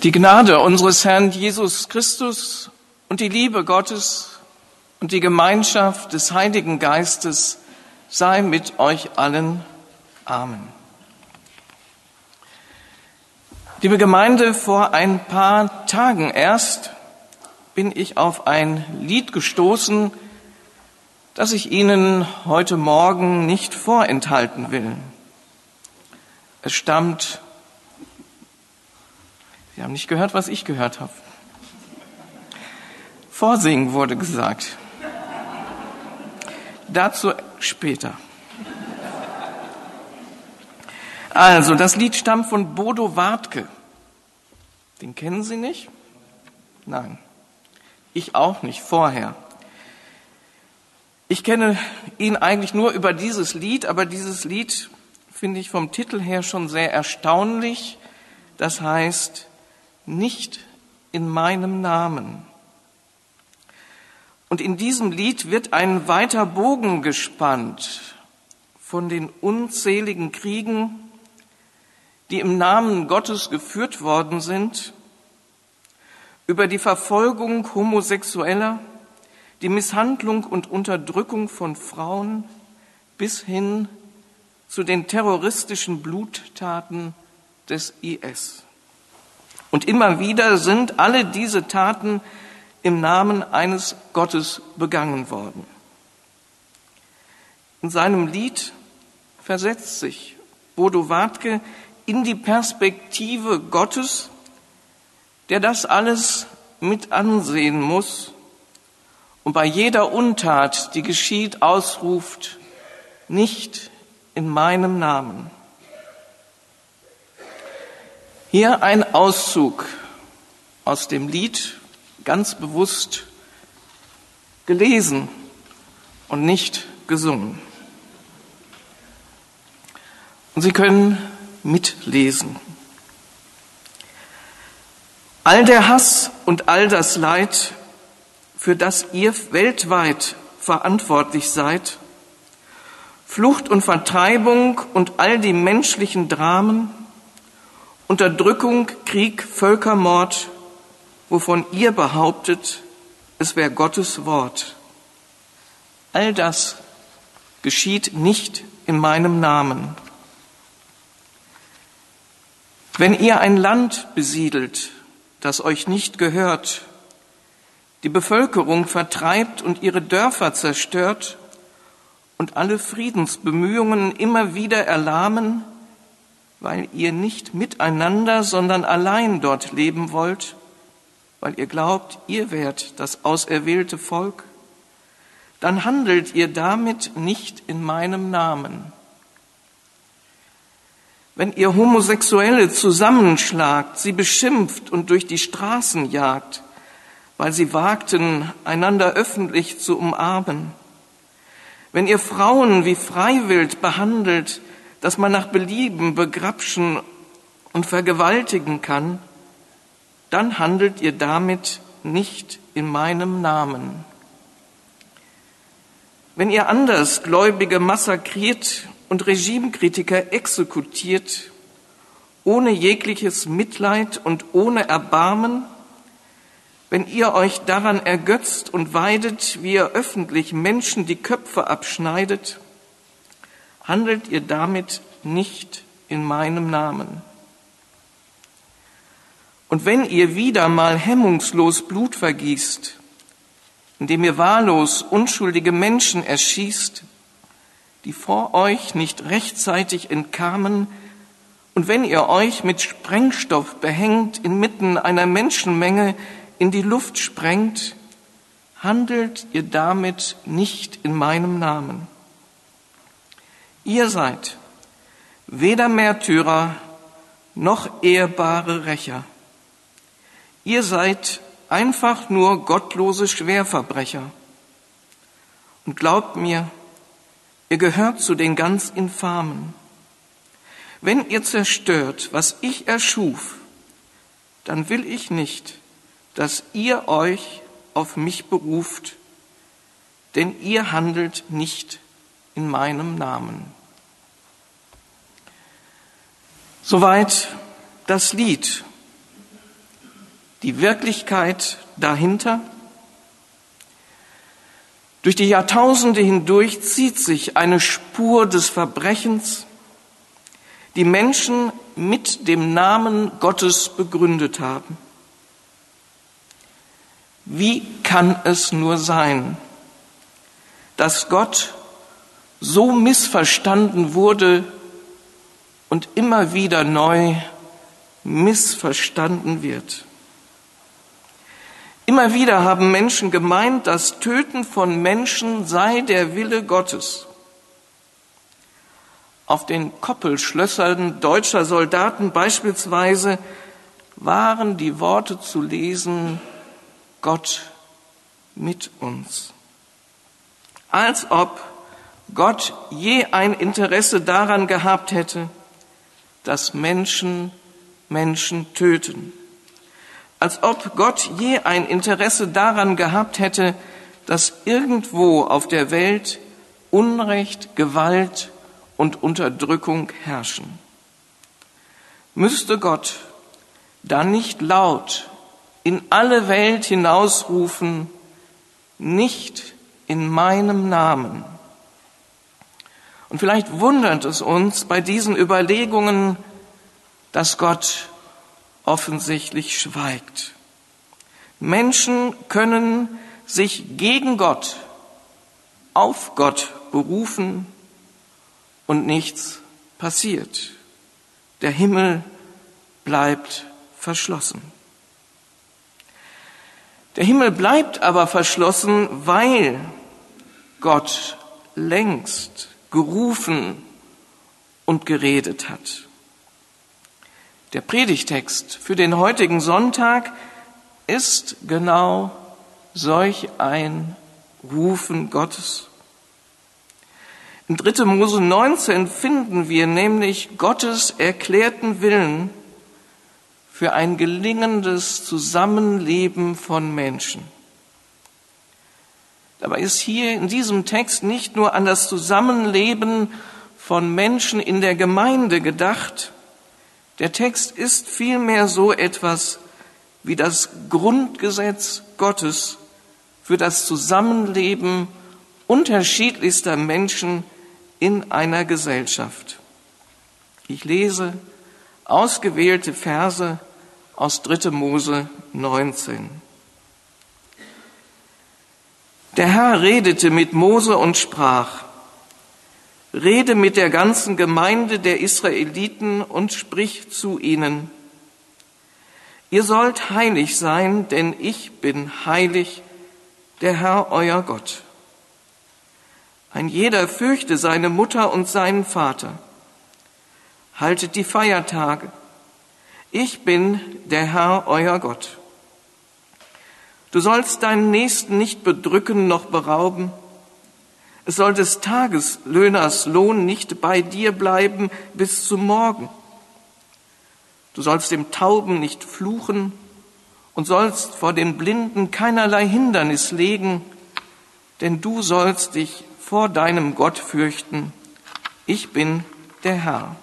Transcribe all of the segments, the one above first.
Die Gnade unseres Herrn Jesus Christus und die Liebe Gottes und die Gemeinschaft des Heiligen Geistes sei mit euch allen. Amen. Liebe Gemeinde, vor ein paar Tagen erst bin ich auf ein Lied gestoßen, das ich Ihnen heute Morgen nicht vorenthalten will. Es stammt, Sie haben nicht gehört, was ich gehört habe. Vorsingen wurde gesagt. Dazu später. Also, das Lied stammt von Bodo Wartke. Den kennen Sie nicht? Nein. Ich auch nicht, vorher. Ich kenne ihn eigentlich nur über dieses Lied, aber dieses Lied finde ich vom Titel her schon sehr erstaunlich. Das heißt, nicht in meinem Namen. Und in diesem Lied wird ein weiter Bogen gespannt von den unzähligen Kriegen, die im Namen Gottes geführt worden sind, über die Verfolgung Homosexueller, die Misshandlung und Unterdrückung von Frauen bis hin zu den terroristischen Bluttaten des IS. Und immer wieder sind alle diese Taten im Namen eines Gottes begangen worden. In seinem Lied versetzt sich Bodo Wartke in die Perspektive Gottes, der das alles mit ansehen muss und bei jeder Untat, die geschieht, ausruft, nicht in meinem Namen. Hier ein Auszug aus dem Lied, ganz bewusst gelesen und nicht gesungen. Und Sie können mitlesen. All der Hass und all das Leid, für das ihr weltweit verantwortlich seid, Flucht und Vertreibung und all die menschlichen Dramen, Unterdrückung, Krieg, Völkermord, wovon ihr behauptet, es wäre Gottes Wort. All das geschieht nicht in meinem Namen. Wenn ihr ein Land besiedelt, das euch nicht gehört, die Bevölkerung vertreibt und ihre Dörfer zerstört und alle Friedensbemühungen immer wieder erlahmen, weil ihr nicht miteinander, sondern allein dort leben wollt, weil ihr glaubt, ihr wärt das auserwählte Volk, dann handelt ihr damit nicht in meinem Namen. Wenn ihr Homosexuelle zusammenschlagt, sie beschimpft und durch die Straßen jagt, weil sie wagten, einander öffentlich zu umarmen, wenn ihr Frauen wie Freiwild behandelt, dass man nach Belieben begrapschen und vergewaltigen kann, dann handelt ihr damit nicht in meinem Namen. Wenn ihr Andersgläubige massakriert und Regimekritiker exekutiert, ohne jegliches Mitleid und ohne Erbarmen, wenn ihr euch daran ergötzt und weidet, wie ihr öffentlich Menschen die Köpfe abschneidet, handelt ihr damit nicht in meinem Namen. Und wenn ihr wieder mal hemmungslos Blut vergießt, indem ihr wahllos unschuldige Menschen erschießt, die vor euch nicht rechtzeitig entkamen, und wenn ihr euch mit Sprengstoff behängt inmitten einer Menschenmenge in die Luft sprengt, handelt ihr damit nicht in meinem Namen. Ihr seid weder Märtyrer noch ehrbare Rächer. Ihr seid einfach nur gottlose Schwerverbrecher. Und glaubt mir, ihr gehört zu den ganz Infamen. Wenn ihr zerstört, was ich erschuf, dann will ich nicht, dass ihr euch auf mich beruft, denn ihr handelt nicht in meinem Namen. Soweit das Lied. die Wirklichkeit dahinter? Durch die Jahrtausende hindurch zieht sich eine Spur des Verbrechens, die Menschen mit dem Namen Gottes begründet haben. Wie kann es nur sein, dass Gott so missverstanden wurde und immer wieder neu missverstanden wird? Immer wieder haben Menschen gemeint, das Töten von Menschen sei der Wille Gottes. Auf den Koppelschlössern deutscher Soldaten beispielsweise waren die Worte zu lesen: Gott mit uns. Als ob Gott je ein Interesse daran gehabt hätte, dass Menschen Menschen töten. Als ob Gott je ein Interesse daran gehabt hätte, dass irgendwo auf der Welt Unrecht, Gewalt und Unterdrückung herrschen. Müsste Gott dann nicht laut in alle Welt hinausrufen: nicht in meinem Namen? Und vielleicht wundert es uns bei diesen Überlegungen, dass Gott offensichtlich schweigt. Menschen können sich gegen Gott auf Gott berufen und nichts passiert. Der Himmel bleibt verschlossen. Der Himmel bleibt aber verschlossen, weil Gott längst gerufen und geredet hat. Der Predigtext für den heutigen Sonntag ist genau solch ein Rufen Gottes. In 3. Mose 19 finden wir nämlich Gottes erklärten Willen für ein gelingendes Zusammenleben von Menschen. Dabei ist hier in diesem Text nicht nur an das Zusammenleben von Menschen in der Gemeinde gedacht. Der Text ist vielmehr so etwas wie das Grundgesetz Gottes für das Zusammenleben unterschiedlichster Menschen in einer Gesellschaft. Ich lese ausgewählte Verse aus 3. Mose 19. Der Herr redete mit Mose und sprach: Rede mit der ganzen Gemeinde der Israeliten und sprich zu ihnen: Ihr sollt heilig sein, denn ich bin heilig, der Herr euer Gott. Ein jeder fürchte seine Mutter und seinen Vater. Haltet die Feiertage. Ich bin der Herr euer Gott. Du sollst deinen Nächsten nicht bedrücken noch berauben. Es soll des Tageslöhners Lohn nicht bei dir bleiben bis zum Morgen. Du sollst dem Tauben nicht fluchen und sollst vor den Blinden keinerlei Hindernis legen, denn du sollst dich vor deinem Gott fürchten. Ich bin der Herr.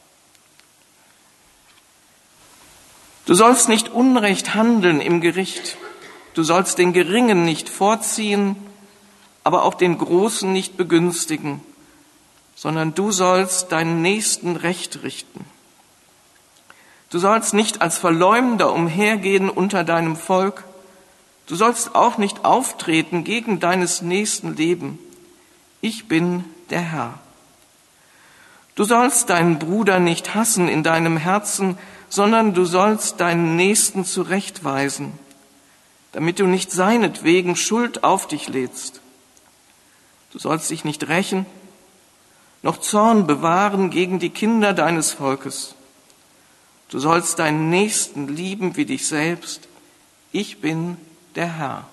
Du sollst nicht Unrecht handeln im Gericht. Du sollst den Geringen nicht vorziehen, aber auch den Großen nicht begünstigen, sondern du sollst deinen Nächsten recht richten. Du sollst nicht als Verleumder umhergehen unter deinem Volk. Du sollst auch nicht auftreten gegen deines Nächsten Leben. Ich bin der Herr. Du sollst deinen Bruder nicht hassen in deinem Herzen, sondern du sollst deinen Nächsten zurechtweisen, damit du nicht seinetwegen Schuld auf dich lädst. Du sollst dich nicht rächen, noch Zorn bewahren gegen die Kinder deines Volkes. Du sollst deinen Nächsten lieben wie dich selbst. Ich bin der Herr.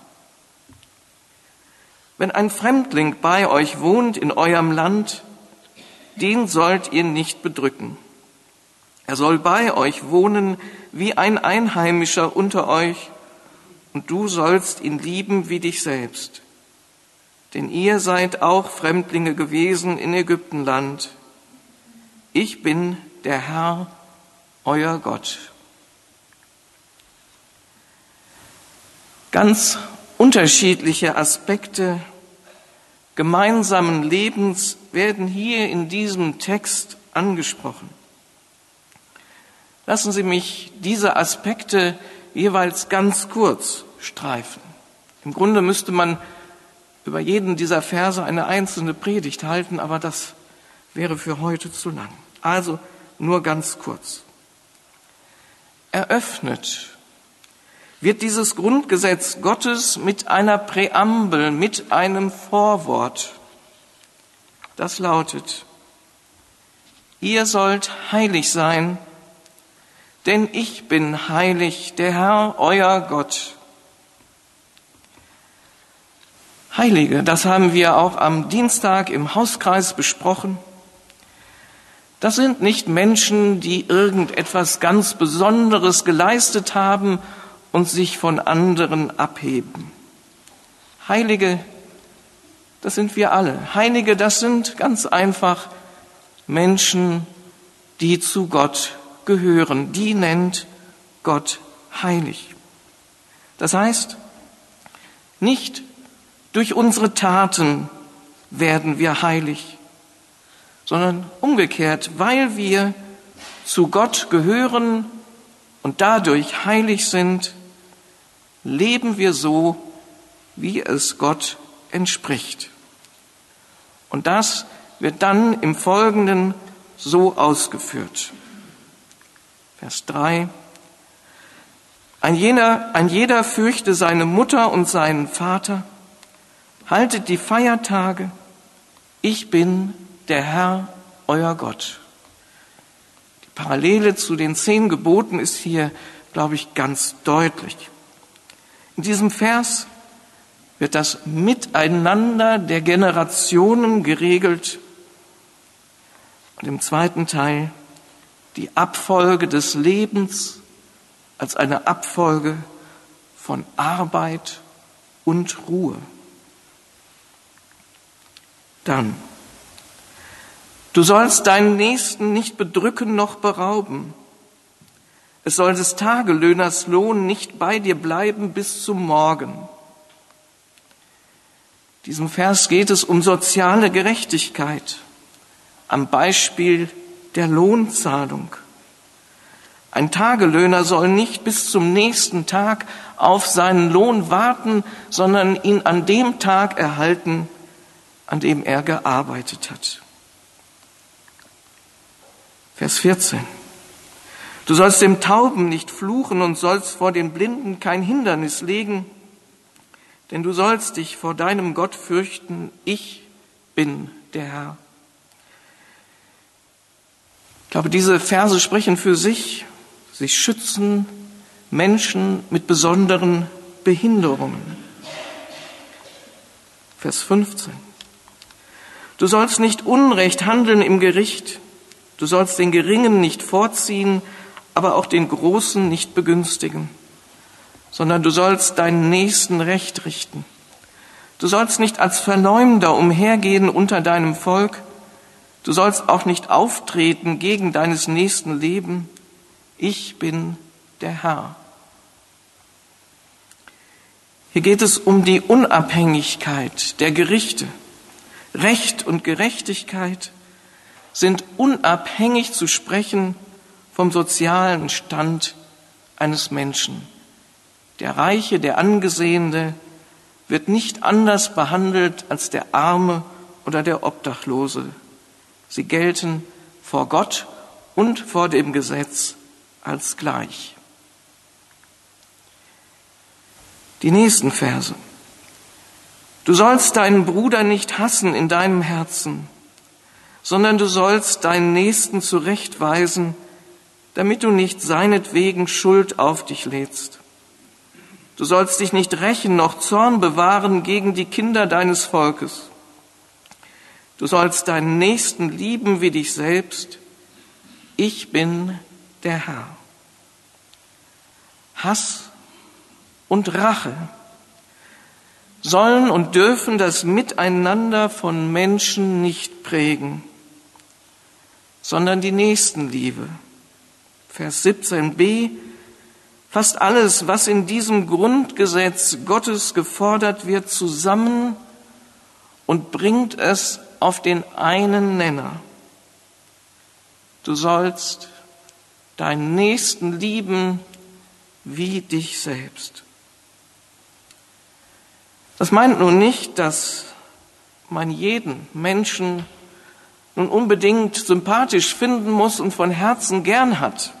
Wenn ein Fremdling bei euch wohnt in eurem Land, den sollt ihr nicht bedrücken. Er soll bei euch wohnen wie ein Einheimischer unter euch, und du sollst ihn lieben wie dich selbst. Denn ihr seid auch Fremdlinge gewesen in Ägyptenland. Ich bin der Herr, euer Gott. Ganz unterschiedliche Aspekte gemeinsamen Lebens werden hier in diesem Text angesprochen. Lassen Sie mich diese Aspekte jeweils ganz kurz streifen. Im Grunde müsste man über jeden dieser Verse eine einzelne Predigt halten, aber das wäre für heute zu lang. Also nur ganz kurz. Eröffnet wird dieses Grundgesetz Gottes mit einer Präambel, mit einem Vorwort. Das lautet: Ihr sollt heilig sein, denn ich bin heilig, der Herr, euer Gott. Heilige, das haben wir auch am Dienstag im Hauskreis besprochen. Das sind nicht Menschen, die irgendetwas ganz Besonderes geleistet haben und sich von anderen abheben. Heilige, das sind wir alle. Heilige, das sind ganz einfach Menschen, die zu Gott gehören. Die nennt Gott heilig. Das heißt, nicht durch unsere Taten werden wir heilig, sondern umgekehrt, weil wir zu Gott gehören und dadurch heilig sind, leben wir so, wie es Gott entspricht. Und das wird dann im Folgenden so ausgeführt. Vers 3. Ein jeder fürchte seine Mutter und seinen Vater, haltet die Feiertage, ich bin der Herr, euer Gott. Die Parallele zu den 10 Geboten ist hier, glaube ich, ganz deutlich. In diesem Vers wird das Miteinander der Generationen geregelt und im zweiten Teil die Abfolge des Lebens als eine Abfolge von Arbeit und Ruhe. Dann: Du sollst deinen Nächsten nicht bedrücken noch berauben. Es soll des Tagelöhners Lohn nicht bei dir bleiben bis zum Morgen. In diesem Vers geht es um soziale Gerechtigkeit am Beispiel der Lohnzahlung. Ein Tagelöhner soll nicht bis zum nächsten Tag auf seinen Lohn warten, sondern ihn an dem Tag erhalten, an dem er gearbeitet hat. Vers 14. Du sollst dem Tauben nicht fluchen und sollst vor den Blinden kein Hindernis legen, denn du sollst dich vor deinem Gott fürchten, ich bin der Herr. Ich glaube, diese Verse sprechen für sich. Sie schützen Menschen mit besonderen Behinderungen. Vers 15. Du sollst nicht Unrecht handeln im Gericht. Du sollst den Geringen nicht vorziehen, aber auch den Großen nicht begünstigen, sondern du sollst deinen Nächsten recht richten. Du sollst nicht als Verleumder umhergehen unter deinem Volk. Du sollst auch nicht auftreten gegen deines Nächsten Leben. Ich bin der Herr. Hier geht es um die Unabhängigkeit der Gerichte. Recht und Gerechtigkeit sind unabhängig zu sprechen vom sozialen Stand eines Menschen. Der Reiche, der Angesehene wird nicht anders behandelt als der Arme oder der Obdachlose. Sie gelten vor Gott und vor dem Gesetz als gleich. Die nächsten Verse. Du sollst deinen Bruder nicht hassen in deinem Herzen, sondern du sollst deinen Nächsten zurechtweisen, damit du nicht seinetwegen Schuld auf dich lädst. Du sollst dich nicht rächen noch Zorn bewahren gegen die Kinder deines Volkes. Du sollst deinen Nächsten lieben wie dich selbst. Ich bin der Herr. Hass und Rache sollen und dürfen das Miteinander von Menschen nicht prägen, sondern die Nächstenliebe. Vers 17b. Fast alles, was in diesem Grundgesetz Gottes gefordert wird, zusammen und bringt es auf den einen Nenner. Du sollst deinen Nächsten lieben wie dich selbst. Das meint nun nicht, dass man jeden Menschen nun unbedingt sympathisch finden muss und von Herzen gern hat.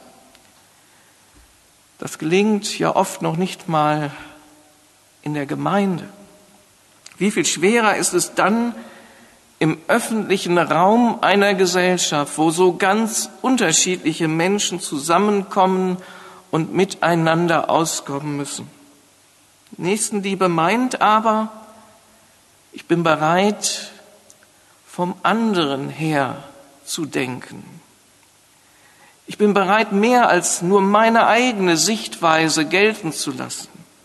Das gelingt ja oft noch nicht mal in der Gemeinde. Wie viel schwerer ist es dann im öffentlichen Raum einer Gesellschaft, wo so ganz unterschiedliche Menschen zusammenkommen und miteinander auskommen müssen. Nächstenliebe meint aber, ich bin bereit, vom anderen her zu denken. Ich bin bereit, mehr als nur meine eigene Sichtweise gelten zu lassen.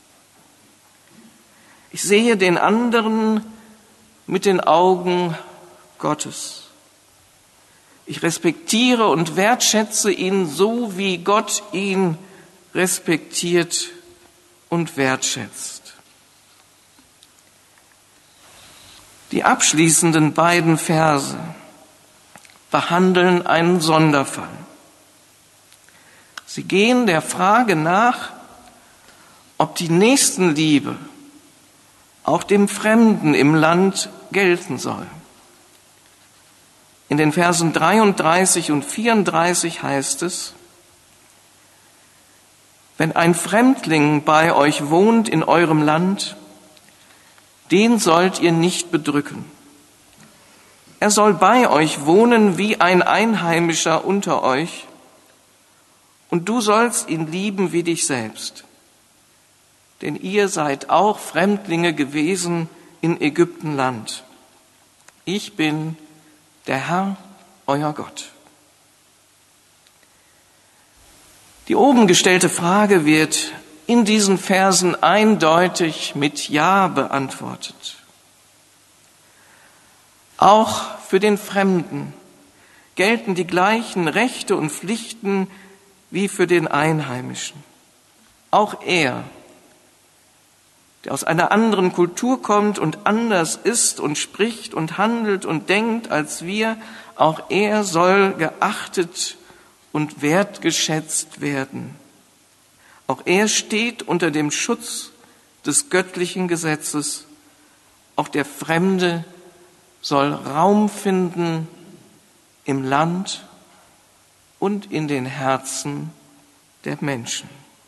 Ich sehe den anderen mit den Augen Gottes. Ich respektiere und wertschätze ihn so, wie Gott ihn respektiert und wertschätzt. Die abschließenden beiden Verse behandeln einen Sonderfall. Sie gehen der Frage nach, ob die Nächstenliebe auch dem Fremden im Land gelten soll. In den Versen 33 und 34 heißt es: Wenn ein Fremdling bei euch wohnt in eurem Land, den sollt ihr nicht bedrücken. Er soll bei euch wohnen wie ein Einheimischer unter euch, und du sollst ihn lieben wie dich selbst. Denn ihr seid auch Fremdlinge gewesen in Ägyptenland. Ich bin der Herr, euer Gott. Die oben gestellte Frage wird in diesen Versen eindeutig mit Ja beantwortet. Auch für den Fremden gelten die gleichen Rechte und Pflichten wie für den Einheimischen. Auch er, der aus einer anderen Kultur kommt und anders ist und spricht und handelt und denkt als wir, auch er soll geachtet und wertgeschätzt werden. Auch er steht unter dem Schutz des göttlichen Gesetzes. Auch der Fremde soll Raum finden im Land und in den Herzen der Menschen.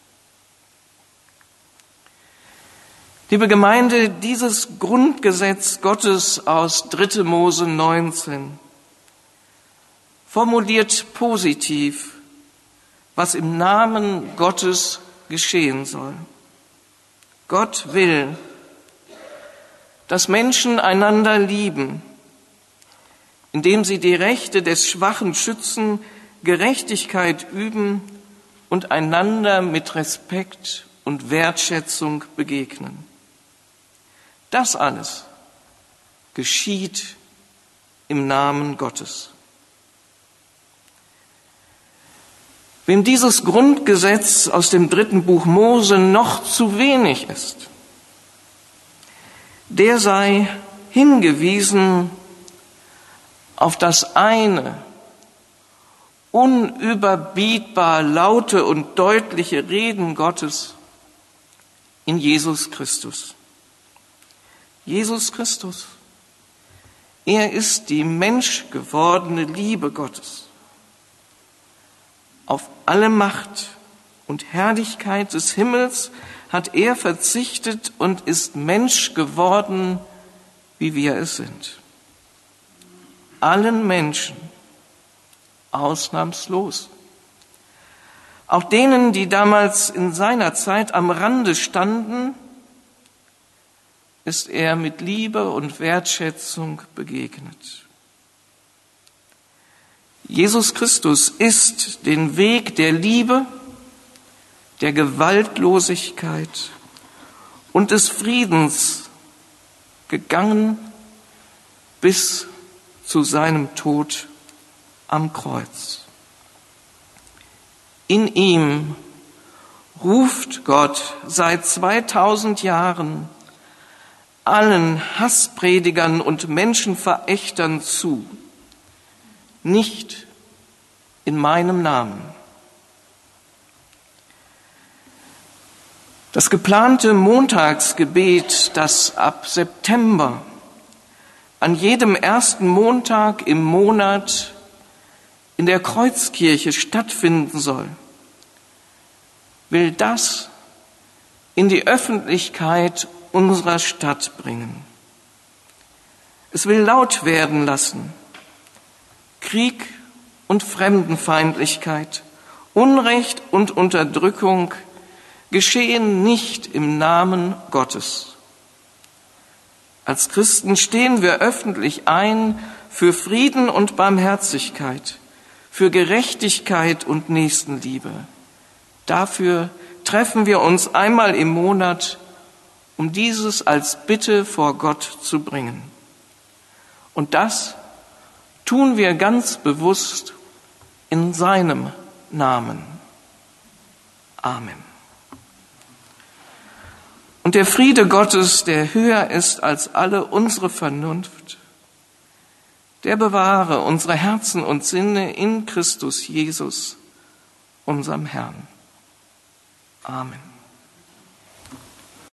Liebe Gemeinde, dieses Grundgesetz Gottes aus 3. Mose 19 formuliert positiv, was im Namen Gottes geschehen soll. Gott will, dass Menschen einander lieben, indem sie die Rechte des Schwachen schützen, Gerechtigkeit üben und einander mit Respekt und Wertschätzung begegnen. Das alles geschieht im Namen Gottes. Wem dieses Grundgesetz aus dem 3. Buch Mose noch zu wenig ist, der sei hingewiesen auf das eine, unüberbietbar laute und deutliche Reden Gottes in Jesus Christus. Jesus Christus, er ist die menschgewordene Liebe Gottes. Auf alle Macht und Herrlichkeit des Himmels hat er verzichtet und ist Mensch geworden, wie wir es sind. Allen Menschen, ausnahmslos. Auch denen, die damals in seiner Zeit am Rande standen, ist er mit Liebe und Wertschätzung begegnet. Jesus Christus ist den Weg der Liebe, der Gewaltlosigkeit und des Friedens gegangen bis zu seinem Tod am Kreuz. In ihm ruft Gott seit 2000 Jahren allen Hasspredigern und Menschenverächtern zu, nicht in meinem Namen. Das geplante Montagsgebet, das ab September an jedem ersten Montag im Monat in der Kreuzkirche stattfinden soll, will das in die Öffentlichkeit unserer Stadt bringen. Es will laut werden lassen: Krieg und Fremdenfeindlichkeit, Unrecht und Unterdrückung geschehen nicht im Namen Gottes. Als Christen stehen wir öffentlich ein für Frieden und Barmherzigkeit, für Gerechtigkeit und Nächstenliebe. Dafür treffen wir uns einmal im Monat, um dieses als Bitte vor Gott zu bringen. Und das tun wir ganz bewusst in seinem Namen. Amen. Und der Friede Gottes, der höher ist als alle unsere Vernunft, der bewahre unsere Herzen und Sinne in Christus Jesus, unserem Herrn. Amen.